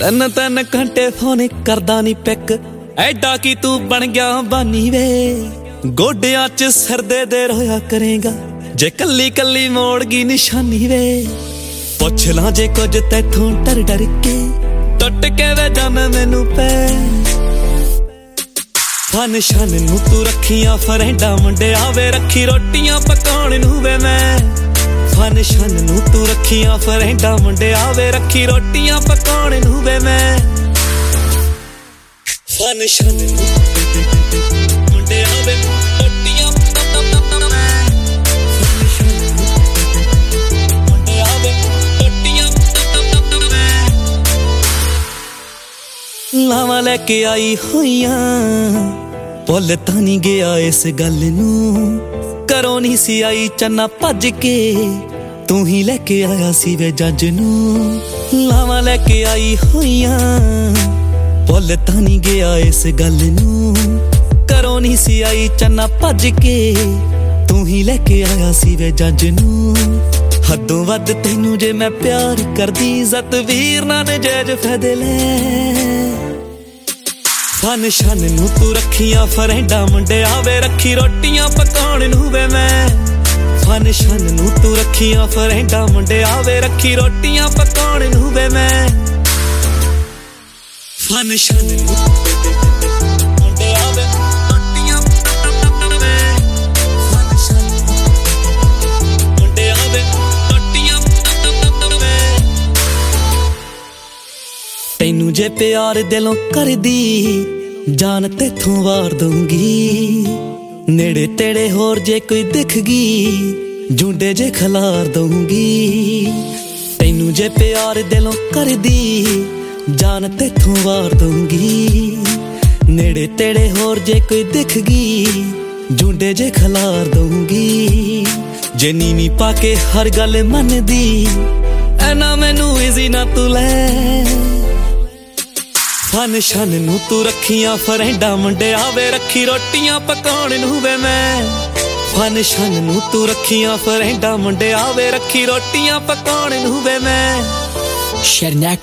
ਤਿੰਨ ਤਿੰਨ ਘੰਟੇ ਫੋਨ ਕਰਦਾ ਨੀ ਪਿਕ, ਐਡਾ ਕੀ ਤੂੰ ਬਣ ਗਿਆ ਬਾਨੀ ਵੇ। ਗੋਡਿਆਂ 'ਚ ਸਿਰ ਦੇ ਰੋਇਆ ਕਰੇਗਾ ਜੇ ਕੱਲੀ ਕੱਲੀ ਮੋੜ ਗਈ ਨਿਸ਼ਾਨੀ ਵੇ। ਪੁੱਛ ਲਾਂ ਜੇ ਕੁਝ ਤੈਥੋਂ ਡਰ ਕੇ, ਟੁੱਟ ਕੇ ਵੇ ਜਾਨ ਮੈਨੂੰ ਪੈ। ਫਨ ਸ਼ਨ ਨੂੰ ਤੂੰ ਰੱਖੀਆਂ ਫਰੈਂਡਾਂ ਮੁੰਡਿਆ ਵੇ, ਰੱਖੀ ਰੋਟੀਆਂ ਪਕਾਉਣ ਨੂੰ ਵੇ ਮੈਂ। ਫਨ ਸ਼ਨ ਨੂੰ ਤੂੰ ਰੱਖੀਆਂ ਫਰੈਂਡਾਂ ਮੁੰਡਿਆ ਵੇ, ਰੱਖੀ ਰੋਟੀਆਂ ਪਕਾਉਣ ਨੂੰ ਵੇ ਮੈਂ। ਫਨ ਸ਼ਨ ਨੂੰ ਮੁੰਡਿਆ ਵੇ, ਰੋਟੀਆਂ ਮੁੰਡਿਆ ਵੇ, ਰੋਟੀਆਂ ਲਾਵਾਂ ਲੈ ਕੇ ਆਈ ਹੋਈਆਂ, ਭੁੱਲ ਤਾਂ ਨੀ ਗਿਆ ਇਸ ਗੱਲ ਨੂੰ। ਘਰੋਂ ਨੀ ਸੀ ਆਈ ਚੰਨਾ ਭੱਜ ਕੇ, ਤੂੰ ਹੀ ਲੈ ਕੇ ਆਇਆ ਸੀ ਵੇ ਜੱਜ ਨੂੰ। ਲਾਵਾਂ ਲੈ ਕੇ ਆਈ ਹੋਈਆਂ, ਭੁੱਲ ਤਾਂ ਨੀ ਗਿਆ ਇਸ ਗੱਲ ਨੂੰ। ਘਰੋਂ ਨੀ ਸੀ ਆਈ ਚੰਨਾ ਭੱਜ ਕੇ, ਤੂੰ ਹੀ ਲੈ ਕੇ ਆਇਆ ਸੀ ਵੇ ਜੱਜ ਨੂੰ। ਹੱਦੋਂ ਵੱਧ ਤੈਨੂੰ ਜੇ ਮੈਂ ਪਿਆਰ ਕਰਦੀ, ਇੱਜ਼ਤ ਵੀਰ ਨਾ ਨਜਾਇਜ਼ ਫਾਇਦੇ ਲੈ। ਫਨ ਸ਼ਨ ਨੂੰ ਤੂੰ ਰੱਖੀਆਂ ਫਰੈਂਡਾਂ ਮੁੰਡਿਆ ਵੇ, ਰੱਖੀ ਰੋਟੀਆਂ ਪਕਾਉਣ ਨੂੰ ਵੇ ਮੈਂ। ਫਨ ਸ਼ਨ ਨੂੰ ਤੂੰ ਰੱਖੀਆਂ ਫਰੈਂਡਾਂ ਮੁੰਡਿਆ ਵੇ, ਰੱਖੀ ਰੋਟੀਆਂ ਪਕਾਉਣ ਨੂੰ ਵੇ ਮੈਂ। ਫਨ ਸ਼ਨ ਨੂੰ ਮੁੰਡਿਆ ਵੇ, ਰੋਟੀਆਂ ਵੇ। ਫਨ ਸ਼ਨ ਮੁੰਡਿਆ ਵੇ, ਰੋਟੀਆਂ ਵੇ। ਤੈਨੂੰ ਜੇ ਪਿਆਰ ਦਿਲੋਂ ਕਰਦੀ, ਜਾਨ ਤੇਥੋਂ ਵਾਰ ਦਊਂਗੀ। ਨੇੜੇ ਤੇੜੇ ਹੋਰ ਜੇ ਕੋਈ ਦਿਖ ਗਈ, ਜੂੰਡੇ ਜੇ ਖਲਾਰ ਦਊਂਗੀ। ਤੈਨੂੰ ਜੇ ਪਿਆਰ ਦਿਲੋਂ ਕਰਦੀ, ਜਾਨ ਤੇਥੋਂ ਵਾਰ ਦਊਂਗੀ। ਨੇੜੇ ਤੇੜੇ ਹੋਰ ਜੇ ਕੋਈ ਦਿਖ ਗਈ, ਜੂੰਡੇ ਜੇ ਖਲਾਰ ਦਊਂਗੀ। ਜੇ ਨੀਵੀਂ ਪਾ ਕੇ ਹਰ ਗੱਲ ਮੰਨਦੀ, ਐਨਾ ਮੈਨੂੰ ਈਜ਼ੀ ਨਾ ਤੂੰ ਲੈ। ਫਨ ਸ਼ਨ ਨੂੰ ਤੂੰ ਰੱਖੀਆਂ ਫਰੈਂਡਾਂ ਮੁੰਡਿਆ ਵੇ, ਰੱਖੀ ਰੋਟੀਆਂ ਪਕਾਉਣ ਨੂੰ ਵੇ ਮੈਂ। ਫਨ ਸ਼ਨ ਨੂੰ ਤੂੰ ਰੱਖੀਆਂ ਫਰੈਂਡਾਂ ਮੁੰਡਿਆ ਵੇ, ਰੱਖੀ ਰੋਟੀਆਂ ਪਕਾਉਣ ਨੂੰ ਵੇ ਮੈਂ।